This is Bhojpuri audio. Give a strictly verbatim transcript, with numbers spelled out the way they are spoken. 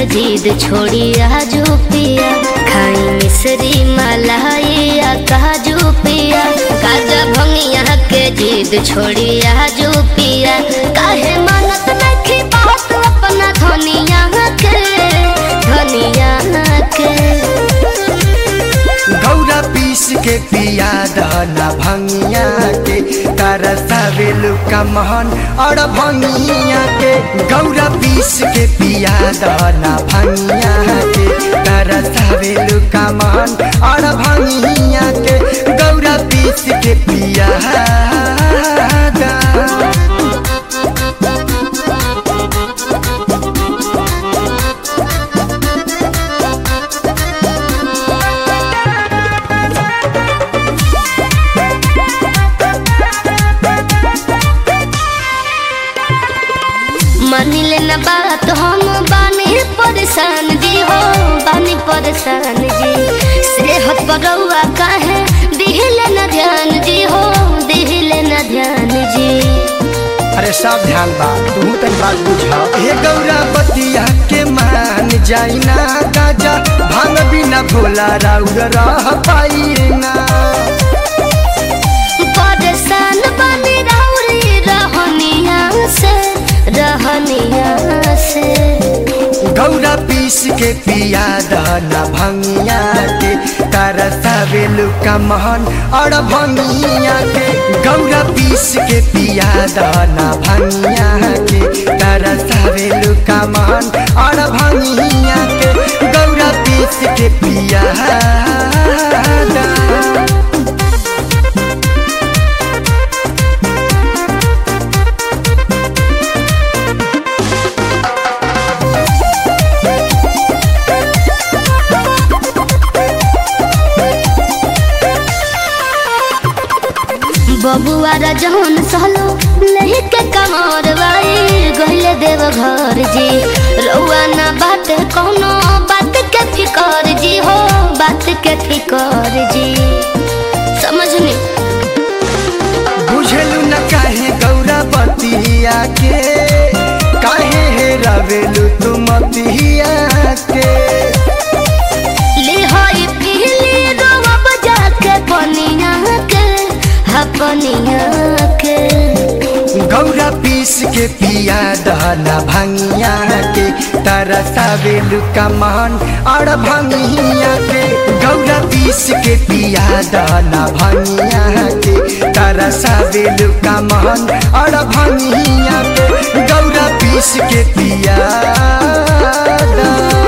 जिद छोड़ी आजू पिया खाई मिश्री मलाई काजू पिया गाजा भंगिया के जिद छोड़ी आजू पिया काहे मानत नहीं बात अपना धनिया के धनिया के गौरा पीस के पिया दहना भंगिया के तरसावे लुका महन और भंगिया के गौरा पीस के पिया दहना भंगिया के तरसावे लुका महन और भंगिया के गौरा पीस के पिया दा मानिले न बात हम बानी परेशान जी हो बानी परेशान जी सेहत पर रउआ काहे दिहिले न ध्यान जी हो दिहिले न ध्यान जी। अरे सब ध्यान बा तू तन बात बुझा हे गौरा बतिया के मान जाई ना गाजा भांग बिना भोला राउर रह पाई ना परेशान बानी राउरी रहनिया से रहनिया से गौरा पीस के पिया दहना भंगिया के तरसावे लुका महन और भंगिया के गौरा पीस के पिया दहना भंगिया के तरसावे लुका महन और भंगिया के गौरा पीस के पिया दा बबुआ जहन सहलो लही के कमर बाई गहिले देव घर जी रउआ ना बात कोनो बात के फिकर जी हो बात के फिकर जी समझनी बुझलू न काहे गौरा बतिया के काहे हे रवेलू तुम मतिया के ले होई पीली रोवा बजा के बनिया के अपनिया के गौरा पीस के पिया दहना भंगिया के तरसावे लुका महन और भंगिया के गौरा पीस के पिया दहना भंगिया के तरसावे लुका महन और भंगिया के गौरा पीस के पिया दा